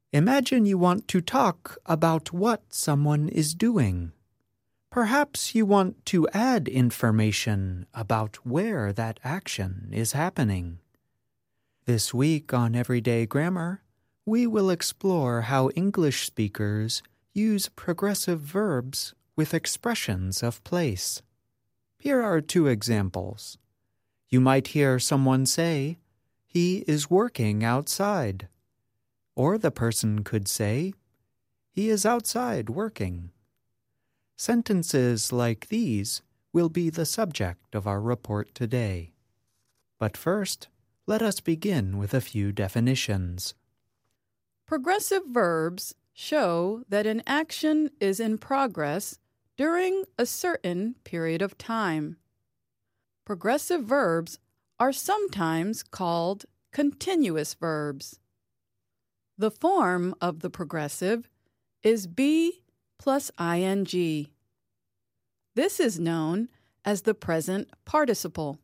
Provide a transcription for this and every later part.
Imagine you want to talk about what someone is doing. Perhaps you want to add information about where that action is happening. This week on Everyday Grammar, we will explore how English speakers use progressive verbs with expressions of place. Here are two examples. You might hear someone say, "He is working outside." Or the person could say, "He is outside working." Sentences like these will be the subject of our report today. But first, let us begin with a few definitions. Progressive verbs show that an action is in progress during a certain period of time. Progressive verbs are sometimes called continuous verbs. The form of the progressive is be plus ing. This is known as the present participle.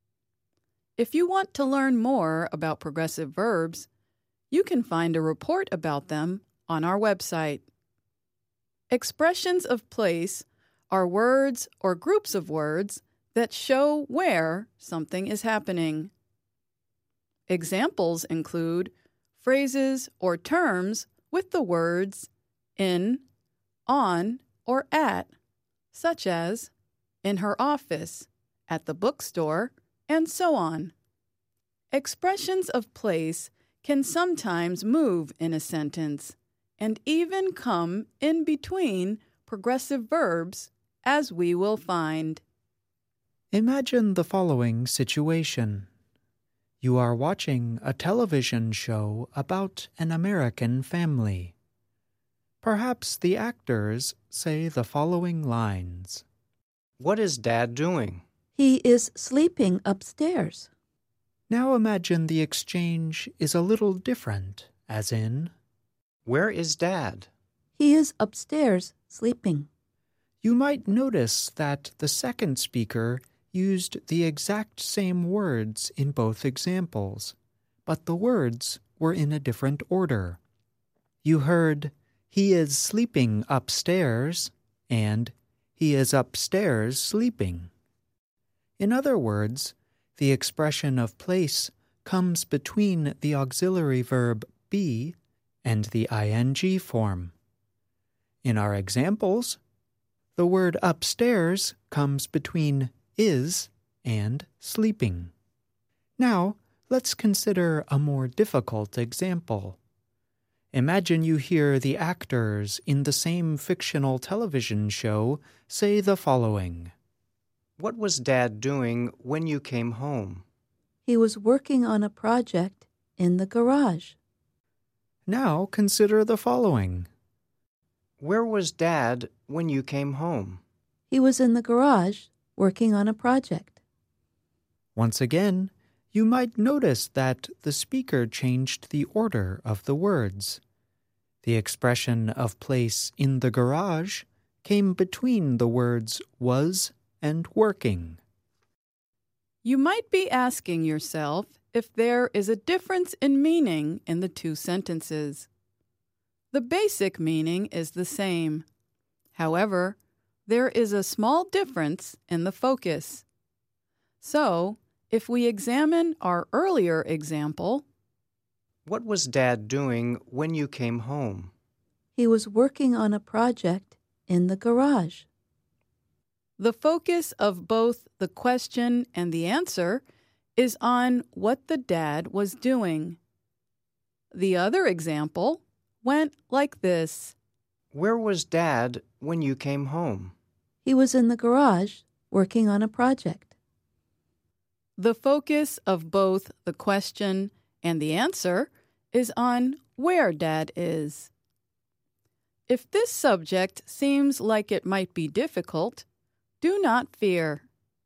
If you want to learn more about progressive verbs, you can find a report about them on our website. Expressions of place are words or groups of words that show where something is happening. Examples include phrases or terms with the words in, on, or at, such as in her office, at the bookstore, and so on. Expressions of place can sometimes move in a sentence and even come in between progressive verbs, as we will find. Imagine the following situation. You are watching a television show about an American family. Perhaps the actors say the following lines. What is Dad doing? He is sleeping upstairs. Now imagine the exchange is a little different, as in, Where is Dad? He is upstairs sleeping. You might notice that the second speaker used the exact same words in both examples, but the words were in a different order. You heard, "He is sleeping upstairs," and "He is upstairs sleeping." In other words, the expression of place comes between the auxiliary verb be and the ing form. In our examples, the word upstairs comes between is and sleeping. Now, let's consider a more difficult example. Imagine you hear the actors in the same fictional television show say the following. What was Dad doing when you came home? He was working on a project in the garage. Now consider the following. Where was Dad when you came home? He was in the garage working on a project. Once again, you might notice that the speaker changed the order of the words. The expression of place in the garage came between the words was and working. You might be asking yourself if there is a difference in meaning in the two sentences. The basic meaning is the same. However, there is a small difference in the focus. So, if we examine our earlier example, What was Dad doing when you came home? He was working on a project in the garage. the focus of both the question and the answer is on what the dad was doing. The other example went like this. Where was Dad when you came home? He was in the garage working on a project. The focus of both the question and the answer is on where Dad is. If this subject seems like it might be difficult, do not fear.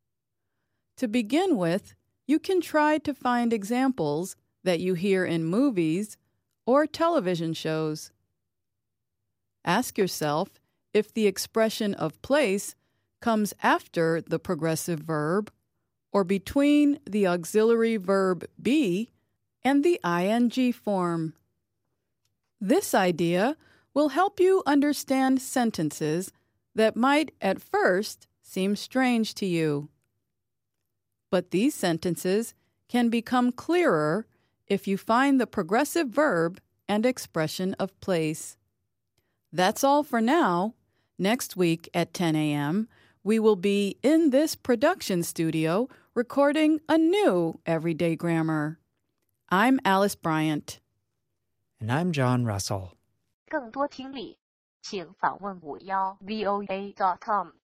To begin with, you can try to find examples that you hear in movies or television shows. Ask yourself if the expression of place comes after the progressive verb or between the auxiliary verb be and the ing form. This idea will help you understand sentences that might at first seem strange to you. But these sentences can become clearer if you find the progressive verb and expression of place. That's all for now. Next week at 10 a.m., we will be in this production studio recording a new Everyday Grammar. I'm Alice Bryant. And I'm John Russell. 更多听力，请访问51voa.com。